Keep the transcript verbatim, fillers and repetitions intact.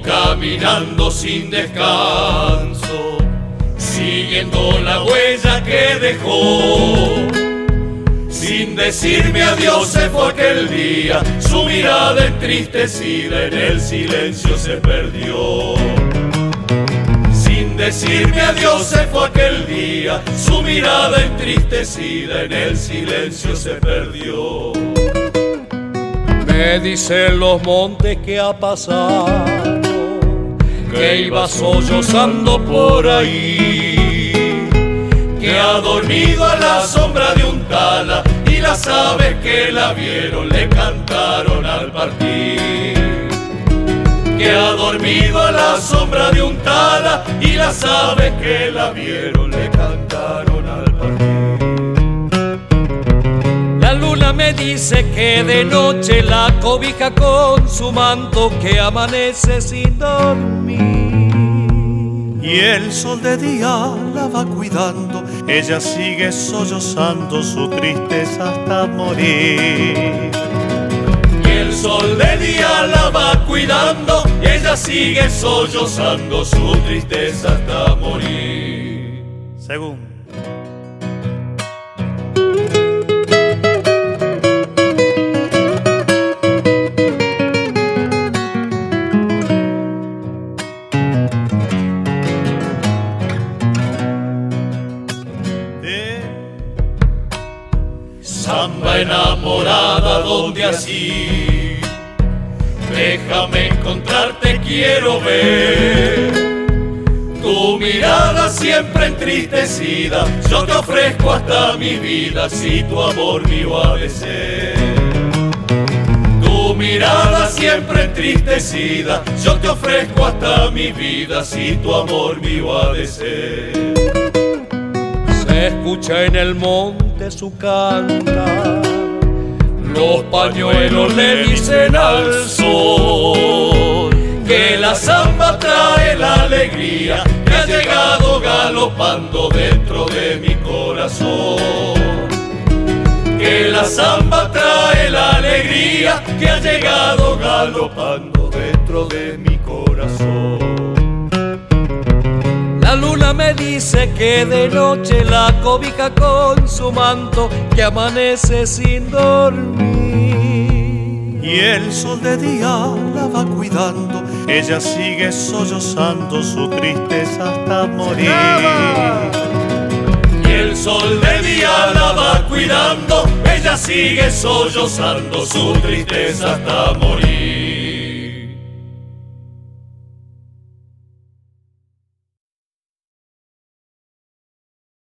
caminando sin descanso, siguiendo la huella que dejó. Sin decirme adiós se fue aquel día, su mirada entristecida en el silencio se perdió. Sin decirme adiós se fue aquel día, su mirada entristecida en el silencio se perdió. Me dicen los montes que ha pasado, que iba sollozando por ahí, que ha dormido a la sombra de un tala y las aves que la vieron le cantaron al partir. Que ha dormido a la sombra de un tala y las aves que la vieron le cantaron al partir. La luna me dice que de noche la cobija con su manto, que amanece sin dormir. Y el sol de día la va cuidando, ella sigue sollozando su tristeza hasta morir. Y el sol de día la va cuidando, ella sigue sollozando su tristeza hasta morir. Según Samba enamorada, donde así déjame encontrarte, quiero ver tu mirada siempre entristecida. Yo te ofrezco hasta mi vida si tu amor mío ha de ser. Tu mirada siempre entristecida, yo te ofrezco hasta mi vida si tu amor mío ha de ser. Se escucha en el monte su cantar, los pañuelos le dicen al sol que la samba trae la alegría que ha llegado galopando dentro de mi corazón. Que la samba trae la alegría que ha llegado galopando dentro de mi corazón. La luna me dice que de noche la cobija con su manto, que amanece sin dormir. Y el sol de día la va cuidando, ella sigue sollozando su tristeza hasta morir. Y el sol de día la va cuidando, ella sigue sollozando su tristeza hasta morir.